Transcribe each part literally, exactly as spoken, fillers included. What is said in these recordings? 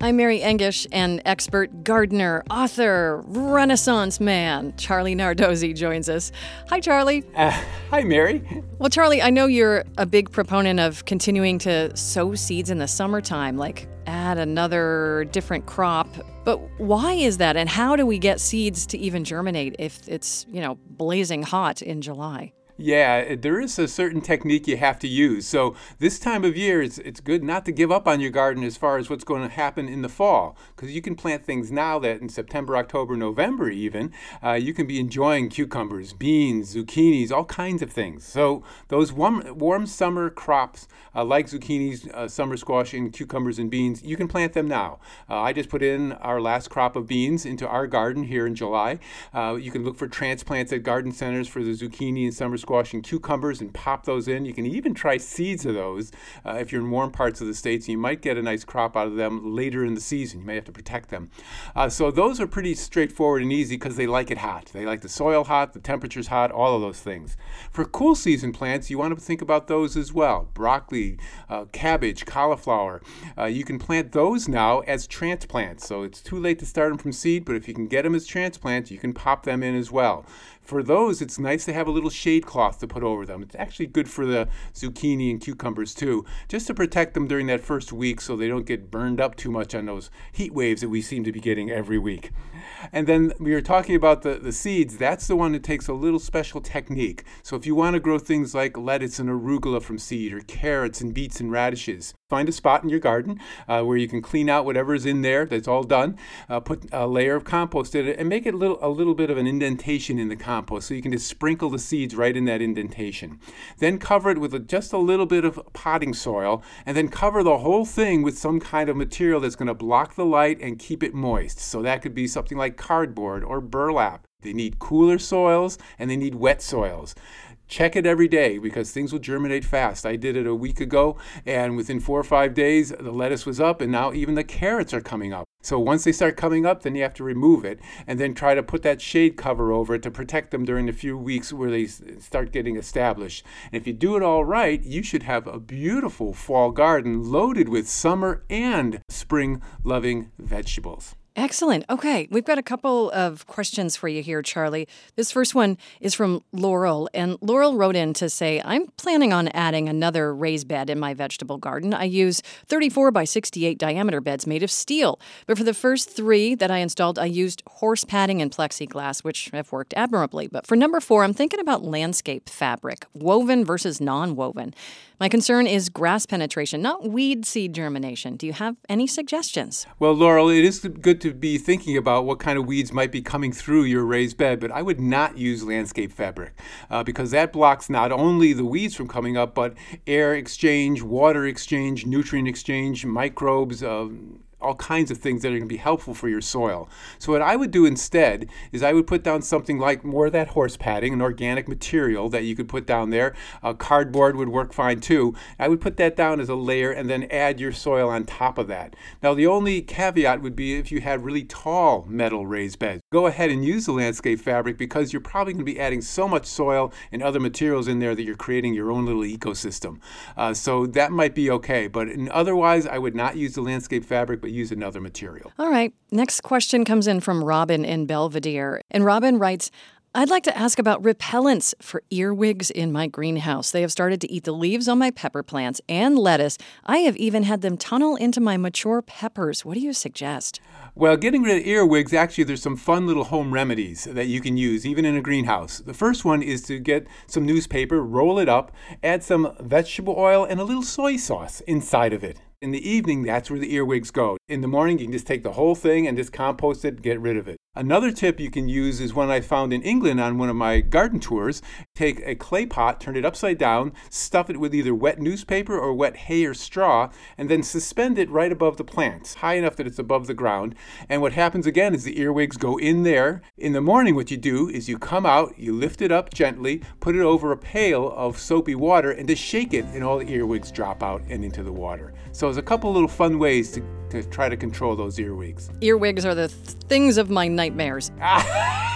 I'm Mary Engish, and expert gardener, author, Renaissance man, Charlie Nardozzi joins us. Hi, Charlie. Uh, hi, Mary. Well, Charlie, I know you're a big proponent of continuing to sow seeds in the summertime, like add another different crop. But why is that, and how do we get seeds to even germinate if it's, you know, blazing hot in July? Yeah, there is a certain technique you have to use. So this time of year, it's, it's good not to give up on your garden as far as what's going to happen in the fall, because you can plant things now that in September, October, November even, uh, you can be enjoying cucumbers, beans, zucchinis, all kinds of things. So those warm, warm summer crops uh, like zucchinis, uh, summer squash, and cucumbers and beans, you can plant them now. Uh, I just put in our last crop of beans into our garden here in July. Uh, you can look for transplants at garden centers for the zucchini and summer squash and cucumbers and pop those in. You can even try seeds of those uh, if you're in warm parts of the States. You might get a nice crop out of them later in the season. You may have to protect them. Uh, so those are pretty straightforward and easy because they like it hot. They like the soil hot, the temperature's hot, all of those things. For cool season plants, you want to think about those as well. Broccoli, uh, cabbage, cauliflower. Uh, you can plant those now as transplants. So it's too late to start them from seed, but if you can get them as transplants, you can pop them in as well. For those, it's nice to have a little shade cloth to put over them. It's actually good for the zucchini and cucumbers too, just to protect them during that first week so they don't get burned up too much on those heat waves that we seem to be getting every week. And then we were talking about the, the seeds. That's the one that takes a little special technique. So if you want to grow things like lettuce and arugula from seed, or carrots and beets and radishes, find a spot in your garden uh, where you can clean out whatever's in there that's all done, uh, put a layer of compost in it, and make it a little, a little bit of an indentation in the compost so you can just sprinkle the seeds right in that indentation. Then cover it with a, just a little bit of potting soil, and then cover the whole thing with some kind of material that's going to block the light and keep it moist. So that could be something like cardboard or burlap. They need cooler soils and they need wet soils. Check it every day because things will germinate fast. I did it a week ago, and within four or five days, the lettuce was up, and now even the carrots are coming up. So once they start coming up, then you have to remove it and then try to put that shade cover over it to protect them during the few weeks where they start getting established. And if you do it all right, you should have a beautiful fall garden loaded with summer and spring-loving vegetables. Excellent. Okay, we've got a couple of questions for you here, Charlie. This first one is from Laurel, and Laurel wrote in to say, I'm planning on adding another raised bed in my vegetable garden. I use thirty-four by sixty-eight diameter beds made of steel, but for the first three that I installed, I used horse padding and plexiglass, which have worked admirably. But for number four, I'm thinking about landscape fabric, woven versus non-woven. My concern is grass penetration, not weed seed germination. Do you have any suggestions? Well, Laurel, it is good to be thinking about what kind of weeds might be coming through your raised bed, but I would not use landscape fabric uh, because that blocks not only the weeds from coming up, but air exchange, water exchange, nutrient exchange, microbes, uh, all kinds of things that are going to be helpful for your soil. So what I would do instead is I would put down something like more of that horse padding, an organic material that you could put down there. Uh, cardboard would work fine too. I would put that down as a layer and then add your soil on top of that. Now the only caveat would be if you had really tall metal raised beds. Go ahead and use the landscape fabric because you're probably going to be adding so much soil and other materials in there that you're creating your own little ecosystem. Uh, so that might be okay, but in, otherwise I would not use the landscape fabric, but use another material. All right. Next question comes in from Robin in Belvedere. And Robin writes, I'd like to ask about repellents for earwigs in my greenhouse. They have started to eat the leaves on my pepper plants and lettuce. I have even had them tunnel into my mature peppers. What do you suggest? Well, getting rid of earwigs, actually, there's some fun little home remedies that you can use, even in a greenhouse. The first one is to get some newspaper, roll it up, add some vegetable oil and a little soy sauce inside of it. In the evening, that's where the earwigs go. In the morning, you can just take the whole thing and just compost it, get rid of it. Another tip you can use is one I found in England on one of my garden tours. Take a clay pot, turn it upside down, stuff it with either wet newspaper or wet hay or straw, and then suspend it right above the plants, high enough that it's above the ground. And what happens again is the earwigs go in there. In the morning, what you do is you come out, you lift it up gently, put it over a pail of soapy water, and just shake it, and all the earwigs drop out and into the water. So there's a couple little fun ways to, to try to control those earwigs. Earwigs are the th- things of my nightmares.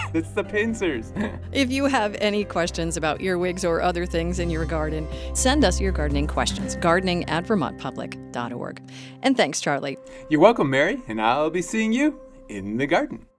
It's the pincers. If you have any questions about earwigs or other things in your garden, send us your gardening questions, gardening at vermont public dot org. And thanks, Charlie. You're welcome, Mary, and I'll be seeing you in the garden.